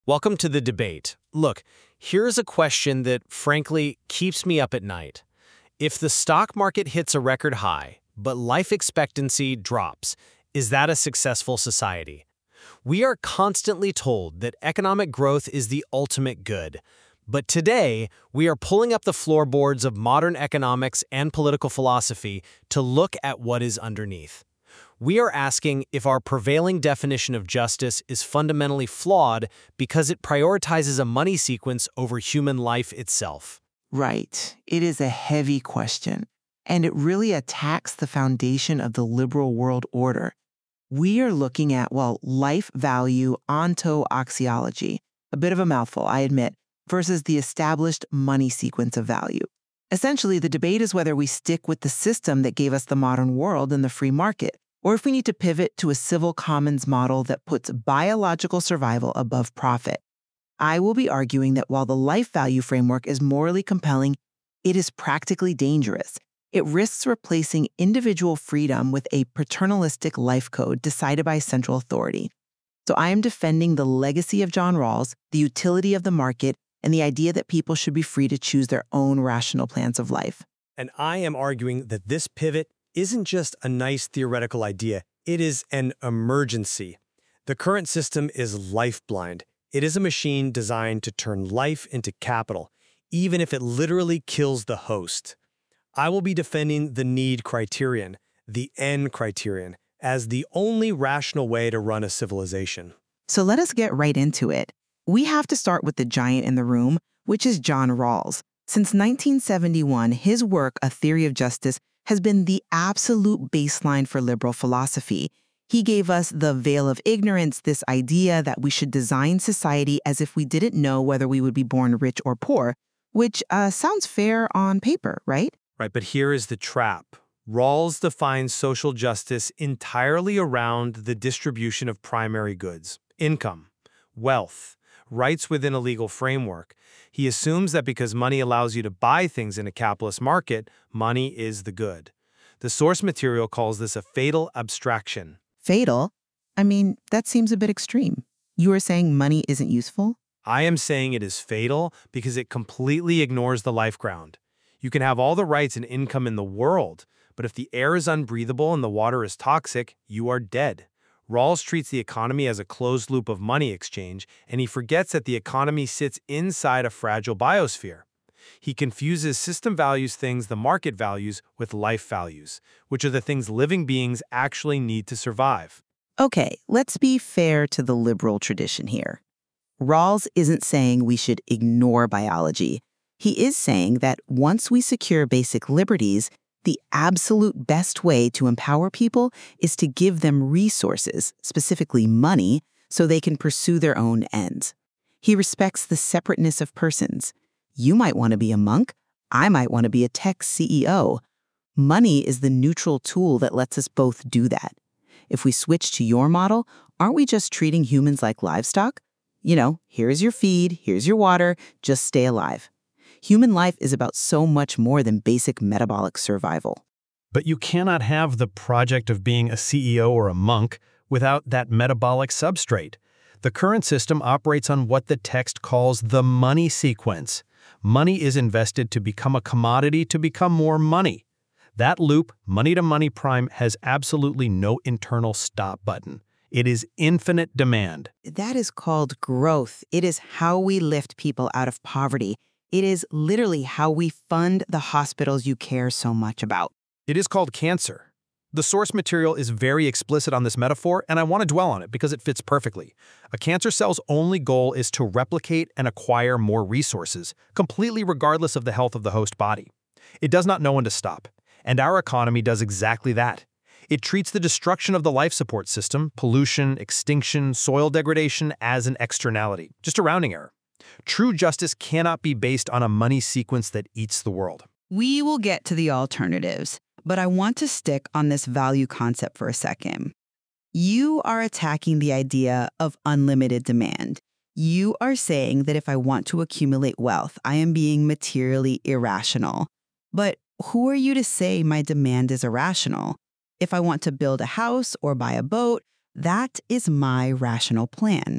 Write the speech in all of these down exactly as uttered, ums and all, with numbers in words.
Welcome to the debate. Look, here's a question that, frankly, keeps me up at night. If the stock market hits a record high, but life expectancy drops, is that a successful society? We are constantly told that economic growth is the ultimate good. But today, we are pulling up the floorboards of modern economics and political philosophy to look at what is underneath. We are asking if our prevailing definition of justice is fundamentally flawed because it prioritizes a money sequence over human life itself. Right. It is a heavy question, and it really attacks the foundation of the liberal world order. We are looking at, well, life value ontoaxiology, a bit of a mouthful, I admit, versus the established money sequence of value. Essentially, the debate is whether we stick with the system that gave us the modern world and the free market, or if we need to pivot to a civil commons model that puts biological survival above profit. I will be arguing that while the life value framework is morally compelling, it is practically dangerous. It risks replacing individual freedom with a paternalistic life code decided by central authority. So I am defending the legacy of John Rawls, the utility of the market, and the idea that people should be free to choose their own rational plans of life. And I am arguing that this pivot isn't just a nice theoretical idea, it is an emergency. The current system is life-blind. It is a machine designed to turn life into capital, even if it literally kills the host. I will be defending the need criterion, the N criterion, as the only rational way to run a civilization. So let us get right into it. We have to start with the giant in the room, which is John Rawls. Since nineteen seventy-one, his work, A Theory of Justice, has been the absolute baseline for liberal philosophy. He gave us the veil of ignorance, this idea that we should design society as if we didn't know whether we would be born rich or poor, which uh, sounds fair on paper, right? Right, but here is the trap. Rawls defines social justice entirely around the distribution of primary goods, income, wealth, rights within a legal framework. He assumes that because money allows you to buy things in a capitalist market, money is the good. The source material calls this a fatal abstraction. Fatal? I mean, that seems a bit extreme. You are saying money isn't useful? I am saying it is fatal because it completely ignores the life ground. You can have all the rights and income in the world, but if the air is unbreathable and the water is toxic, you are dead. Rawls treats the economy as a closed loop of money exchange, and he forgets that the economy sits inside a fragile biosphere. He confuses system values things the market values with life values, which are the things living beings actually need to survive. Okay, let's be fair to the liberal tradition here. Rawls isn't saying we should ignore biology. He is saying that once we secure basic liberties, the absolute best way to empower people is to give them resources, specifically money, so they can pursue their own ends. He respects the separateness of persons. You might want to be a monk. I might want to be a tech C E O. Money is the neutral tool that lets us both do that. If we switch to your model, aren't we just treating humans like livestock? You know, here's your feed, here's your water, just stay alive. Human life is about so much more than basic metabolic survival. But you cannot have the project of being a C E O or a monk without that metabolic substrate. The current system operates on what the text calls the money sequence. Money is invested to become a commodity to become more money. That loop, money-to-money prime, has absolutely no internal stop button. It is infinite demand. That is called growth. It is how we lift people out of poverty. It is literally how we fund the hospitals you care so much about. It is called cancer. The source material is very explicit on this metaphor, and I want to dwell on it because it fits perfectly. A cancer cell's only goal is to replicate and acquire more resources, completely regardless of the health of the host body. It does not know when to stop, and our economy does exactly that. It treats the destruction of the life support system, pollution, extinction, soil degradation, as an externality, just a rounding error. True justice cannot be based on a money sequence that eats the world. We will get to the alternatives, but I want to stick on this value concept for a second. You are attacking the idea of unlimited demand. You are saying that if I want to accumulate wealth, I am being materially irrational. But who are you to say my demand is irrational? If I want to build a house or buy a boat, that is my rational plan.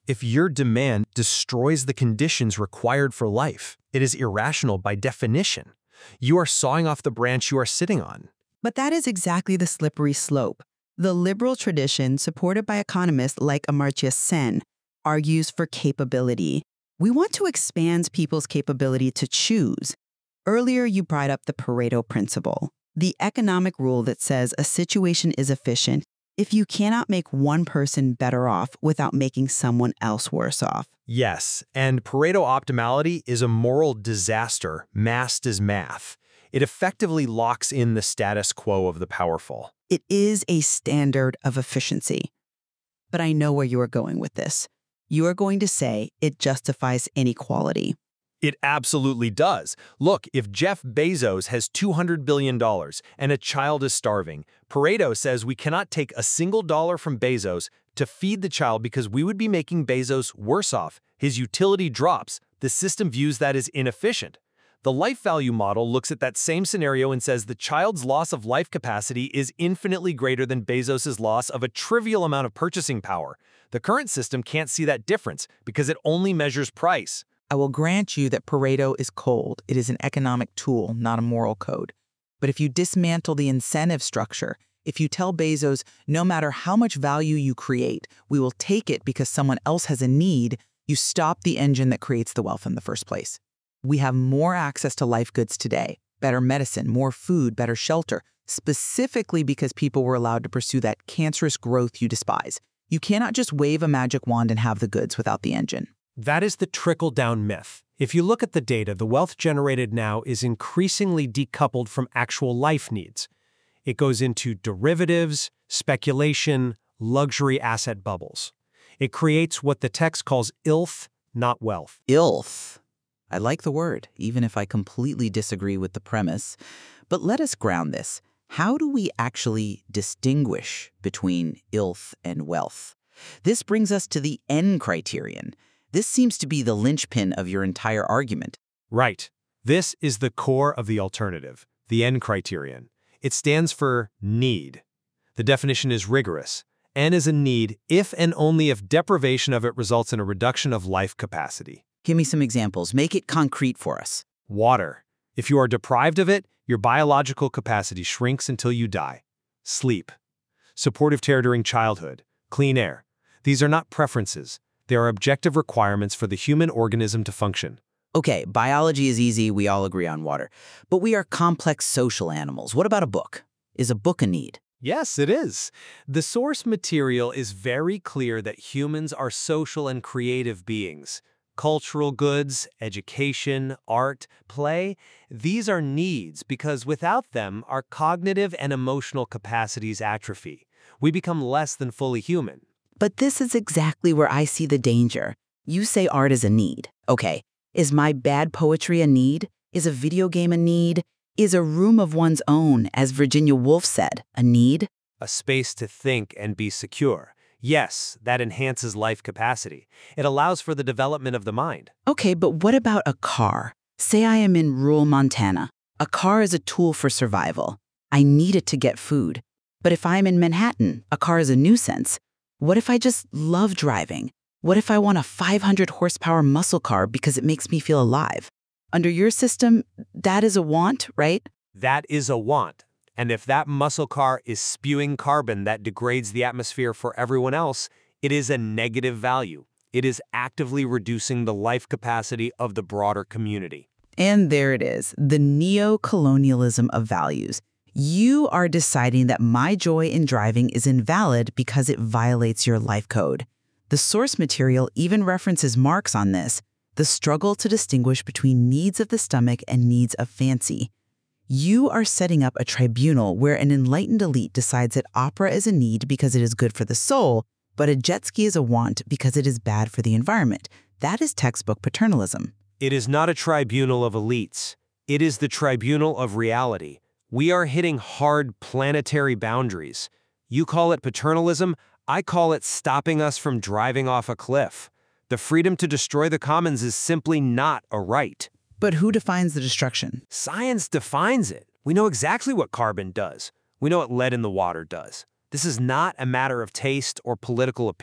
If your demand destroys the conditions required for life, it is irrational by definition. You are sawing off the branch you are sitting on. But that is exactly the slippery slope. The liberal tradition, supported by economists like Amartya Sen, argues for capability. We want to expand people's capability to choose. Earlier, you brought up the Pareto principle, the economic rule that says a situation is efficient if you cannot make one person better off without making someone else worse off. Yes, and Pareto optimality is a moral disaster masked as math. It effectively locks in the status quo of the powerful. It is a standard of efficiency. But I know where you are going with this. You are going to say it justifies inequality. It absolutely does. Look, if Jeff Bezos has two hundred billion dollars and a child is starving, Pareto says we cannot take a single dollar from Bezos to feed the child because we would be making Bezos worse off. His utility drops. The system views that as inefficient. The life value model looks at that same scenario and says the child's loss of life capacity is infinitely greater than Bezos's loss of a trivial amount of purchasing power. The current system can't see that difference because it only measures price. I will grant you that Pareto is cold. It is an economic tool, not a moral code. But if you dismantle the incentive structure, if you tell Bezos, no matter how much value you create, we will take it because someone else has a need, you stop the engine that creates the wealth in the first place. We have more access to life goods today, better medicine, more food, better shelter, specifically because people were allowed to pursue that cancerous growth you despise. You cannot just wave a magic wand and have the goods without the engine. That is the trickle-down myth. If you look at the data, the wealth generated now is increasingly decoupled from actual life needs. It goes into derivatives, speculation, luxury asset bubbles. It creates what the text calls ilth, not wealth. Ilth. I like the word, even if I completely disagree with the premise. But let us ground this. How do we actually distinguish between ilth and wealth? This brings us to the N criterion. This seems to be the linchpin of your entire argument. Right. This is the core of the alternative, the N criterion. It stands for need. The definition is rigorous. N is a need if and only if deprivation of it results in a reduction of life capacity. Give me some examples. Make it concrete for us. Water. If you are deprived of it, your biological capacity shrinks until you die. Sleep. Supportive care during childhood. Clean air. These are not preferences. They are objective requirements for the human organism to function. Okay, biology is easy. We all agree on water. But we are complex social animals. What about a book? Is a book a need? Yes, it is. The source material is very clear that humans are social and creative beings. Cultural goods, education, art, play, these are needs because without them, our cognitive and emotional capacities atrophy. We become less than fully human. But this is exactly where I see the danger. You say art is a need. Okay, is my bad poetry a need? Is a video game a need? Is a room of one's own, as Virginia Woolf said, a need? A space to think and be secure. Yes, that enhances life capacity. It allows for the development of the mind. Okay, but what about a car? Say I am in rural Montana. A car is a tool for survival. I need it to get food. But if I'm in Manhattan, a car is a nuisance. What if I just love driving? What if I want a five hundred horsepower muscle car because it makes me feel alive? Under your system, that is a want, right? That is a want. And if that muscle car is spewing carbon that degrades the atmosphere for everyone else, it is a negative value. It is actively reducing the life capacity of the broader community. And there it is, the neo-colonialism of values. You are deciding that my joy in driving is invalid because it violates your life code. The source material even references Marx on this, the struggle to distinguish between needs of the stomach and needs of fancy. You are setting up a tribunal where an enlightened elite decides that opera is a need because it is good for the soul, but a jet ski is a want because it is bad for the environment. That is textbook paternalism. It is not a tribunal of elites. It is the tribunal of reality. We are hitting hard planetary boundaries. You call it paternalism, I call it stopping us from driving off a cliff. The freedom to destroy the commons is simply not a right. But who defines the destruction? Science defines it. We know exactly what carbon does. We know what lead in the water does. This is not a matter of taste or political opinion.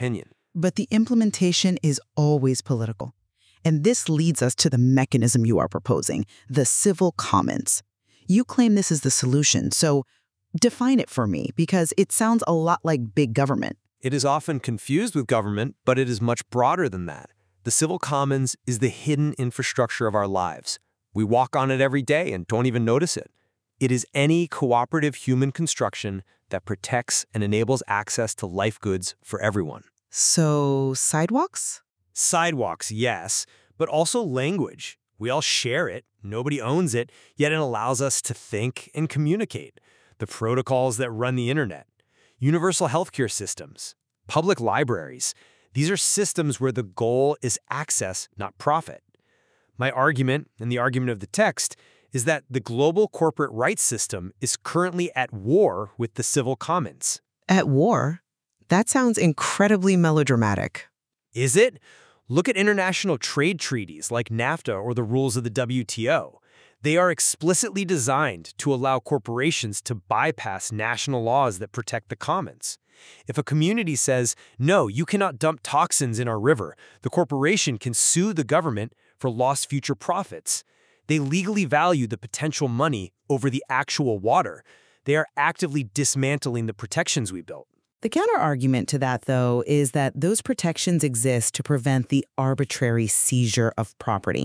but the implementation is always political. And this leads us to the mechanism you are proposing, the civil commons. You claim this is the solution, so define it for me, because it sounds a lot like big government. It is often confused with government, but it is much broader than that. The civil commons is the hidden infrastructure of our lives. We walk on it every day and don't even notice it. It is any cooperative human construction that protects and enables access to life goods for everyone. So, sidewalks? Sidewalks, yes, but also language. We all share it, nobody owns it, yet it allows us to think and communicate. The protocols that run the internet, universal healthcare systems, public libraries. These are systems where the goal is access, not profit. My argument, and the argument of the text, is that the global corporate rights system is currently at war with the civil commons. At war? That sounds incredibly melodramatic. Is it? Look at international trade treaties like NAFTA or the rules of the W T O. They are explicitly designed to allow corporations to bypass national laws that protect the commons. If a community says, no, you cannot dump toxins in our river, the corporation can sue the government for lost future profits. They legally value the potential money over the actual water. They are actively dismantling the protections we built. The counter-argument to that, though, is that those protections exist to prevent the arbitrary seizure of property.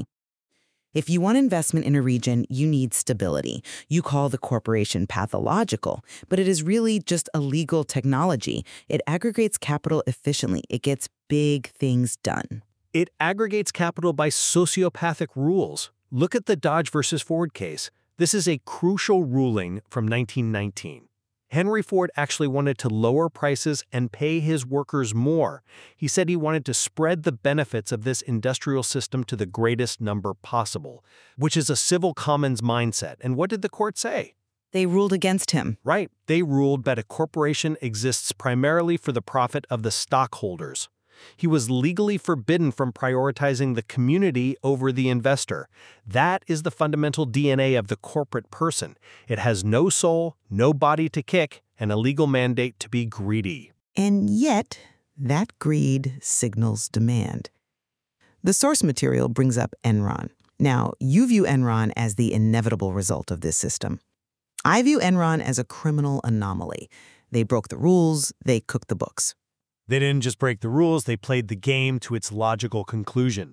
If you want investment in a region, you need stability. You call the corporation pathological, but it is really just a legal technology. It aggregates capital efficiently. It gets big things done. It aggregates capital by sociopathic rules. Look at the Dodge versus Ford case. This is a crucial ruling from nineteen nineteen. Henry Ford actually wanted to lower prices and pay his workers more. He said he wanted to spread the benefits of this industrial system to the greatest number possible, which is a civil commons mindset. And what did the court say? They ruled against him. Right. They ruled that a corporation exists primarily for the profit of the stockholders. He was legally forbidden from prioritizing the community over the investor. That is the fundamental D N A of the corporate person. It has no soul, no body to kick, and a legal mandate to be greedy. And yet, that greed signals demand. The source material brings up Enron. Now, you view Enron as the inevitable result of this system. I view Enron as a criminal anomaly. They broke the rules, they cooked the books. They didn't just break the rules, they played the game to its logical conclusion.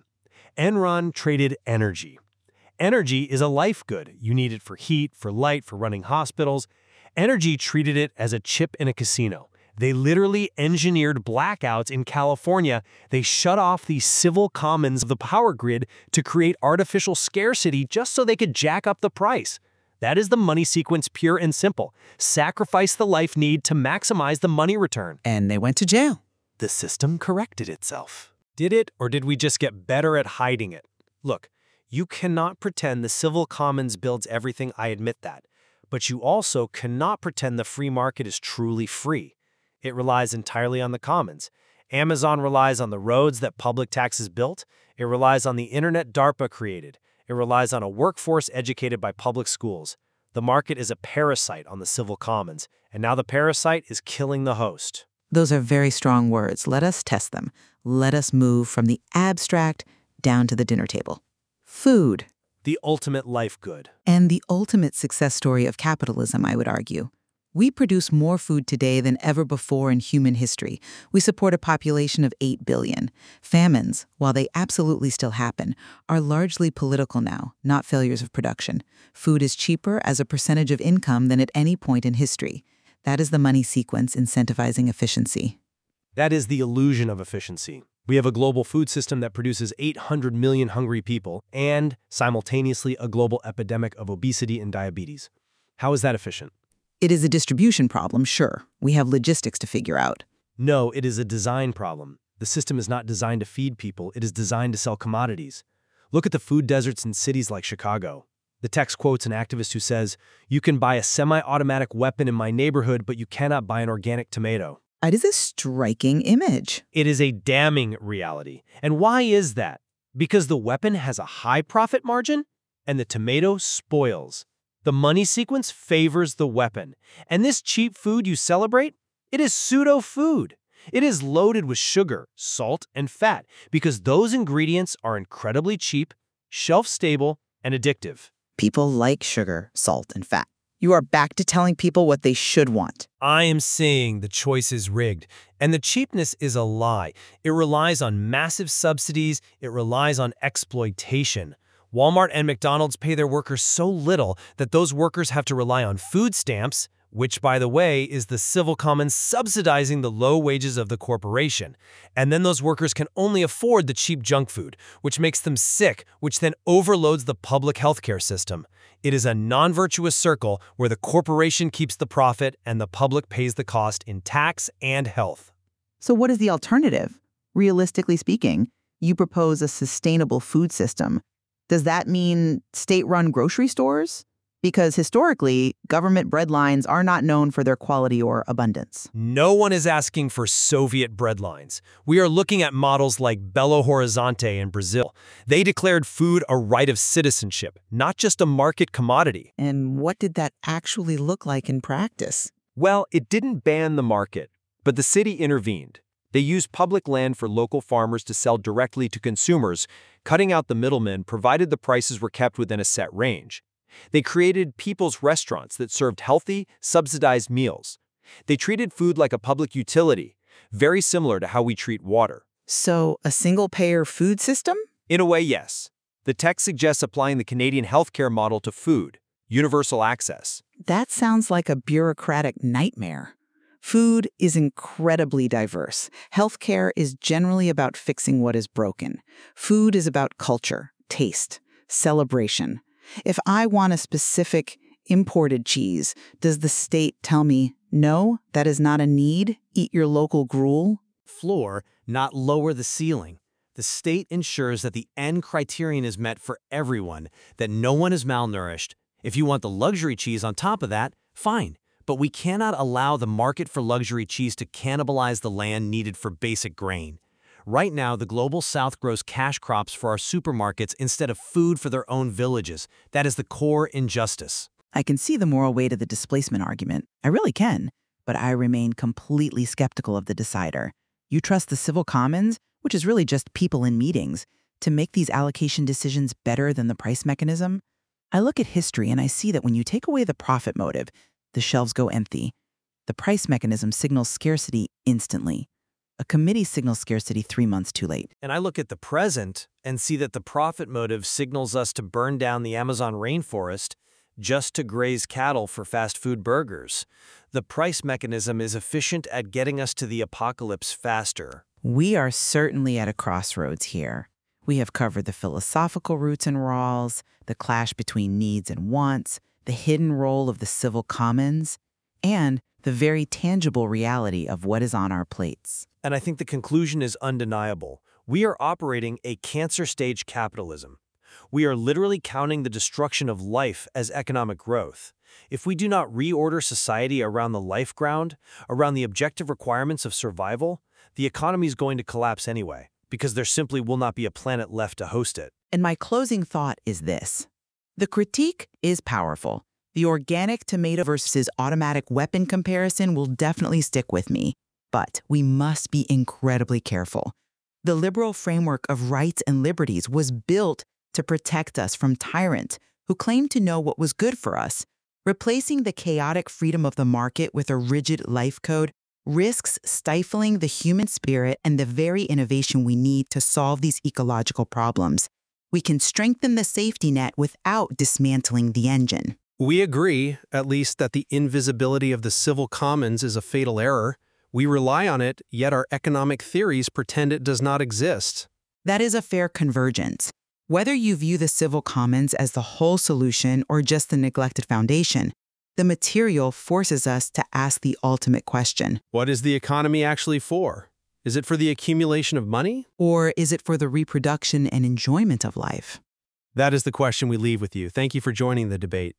Enron traded energy. Energy is a life good. You need it for heat, for light, for running hospitals. Energy treated it as a chip in a casino. They literally engineered blackouts in California. They shut off the civil commons of the power grid to create artificial scarcity just so they could jack up the price. That is the money sequence, pure and simple. Sacrifice the life need to maximize the money return. And they went to jail. The system corrected itself. Did it, or did we just get better at hiding it? Look, you cannot pretend the civil commons builds everything, I admit that. But you also cannot pretend the free market is truly free. It relies entirely on the commons. Amazon relies on the roads that public taxes built. It relies on the internet DARPA created. It relies on a workforce educated by public schools. The market is a parasite on the civil commons, and now the parasite is killing the host. Those are very strong words. Let us test them. Let us move from the abstract down to the dinner table. Food. The ultimate life good. And the ultimate success story of capitalism, I would argue. We produce more food today than ever before in human history. We support a population of eight billion. Famines, while they absolutely still happen, are largely political now, not failures of production. Food is cheaper as a percentage of income than at any point in history. That is the money sequence incentivizing efficiency. That is the illusion of efficiency. We have a global food system that produces eight hundred million hungry people and, simultaneously, a global epidemic of obesity and diabetes. How is that efficient? It is a distribution problem, sure. We have logistics to figure out. No, it is a design problem. The system is not designed to feed people. It is designed to sell commodities. Look at the food deserts in cities like Chicago. The text quotes an activist who says, "You can buy a semi-automatic weapon in my neighborhood, but you cannot buy an organic tomato." It is a striking image. It is a damning reality. And why is that? Because the weapon has a high profit margin and the tomato spoils. The money sequence favors the weapon. And this cheap food you celebrate, it is pseudo-food. It is loaded with sugar, salt, and fat because those ingredients are incredibly cheap, shelf-stable, and addictive. People like sugar, salt, and fat. You are back to telling people what they should want. I am saying the choice is rigged, and the cheapness is a lie. It relies on massive subsidies. It relies on exploitation. Walmart and McDonald's pay their workers so little that those workers have to rely on food stamps, which, by the way, is the civil commons subsidizing the low wages of the corporation. And then those workers can only afford the cheap junk food, which makes them sick, which then overloads the public healthcare system. It is a non-virtuous circle where the corporation keeps the profit and the public pays the cost in tax and health. So what is the alternative? Realistically speaking, you propose a sustainable food system. Does that mean state-run grocery stores? Because historically, government breadlines are not known for their quality or abundance. No one is asking for Soviet breadlines. We are looking at models like Belo Horizonte in Brazil. They declared food a right of citizenship, not just a market commodity. And what did that actually look like in practice? Well, it didn't ban the market, but the city intervened. They used public land for local farmers to sell directly to consumers, cutting out the middlemen provided the prices were kept within a set range. They created people's restaurants that served healthy, subsidized meals. They treated food like a public utility, very similar to how we treat water. So, a single-payer food system? In a way, yes. The text suggests applying the Canadian healthcare model to food, universal access. That sounds like a bureaucratic nightmare. Food is incredibly diverse. Healthcare is generally about fixing what is broken. Food is about culture, taste, celebration. If I want a specific imported cheese, does the state tell me, no, that is not a need, eat your local gruel? Floor, not lower the ceiling. The state ensures that the end criterion is met for everyone, that no one is malnourished. If you want the luxury cheese on top of that, fine. But we cannot allow the market for luxury cheese to cannibalize the land needed for basic grain. Right now, the Global South grows cash crops for our supermarkets instead of food for their own villages. That is the core injustice. I can see the moral weight of the displacement argument. I really can. But I remain completely skeptical of the decider. You trust the civil commons, which is really just people in meetings, to make these allocation decisions better than the price mechanism? I look at history and I see that when you take away the profit motive, the shelves go empty. The price mechanism signals scarcity instantly. A committee signals scarcity three months too late. And I look at the present and see that the profit motive signals us to burn down the Amazon rainforest just to graze cattle for fast food burgers. The price mechanism is efficient at getting us to the apocalypse faster. We are certainly at a crossroads here. We have covered the philosophical roots in Rawls, the clash between needs and wants, the hidden role of the civil commons, and the very tangible reality of what is on our plates. And I think the conclusion is undeniable. We are operating a cancer stage capitalism. We are literally counting the destruction of life as economic growth. If we do not reorder society around the life ground, around the objective requirements of survival, the economy is going to collapse anyway, because there simply will not be a planet left to host it. And my closing thought is this. The critique is powerful. The organic tomato versus automatic weapon comparison will definitely stick with me. But we must be incredibly careful. The liberal framework of rights and liberties was built to protect us from tyrants who claimed to know what was good for us. Replacing the chaotic freedom of the market with a rigid life code risks stifling the human spirit and the very innovation we need to solve these ecological problems. We can strengthen the safety net without dismantling the engine. We agree, at least, that the invisibility of the civil commons is a fatal error. We rely on it, yet our economic theories pretend it does not exist. That is a fair convergence. Whether you view the civil commons as the whole solution or just the neglected foundation, the material forces us to ask the ultimate question. What is the economy actually for? Is it for the accumulation of money? Or is it for the reproduction and enjoyment of life? That is the question we leave with you. Thank you for joining the debate.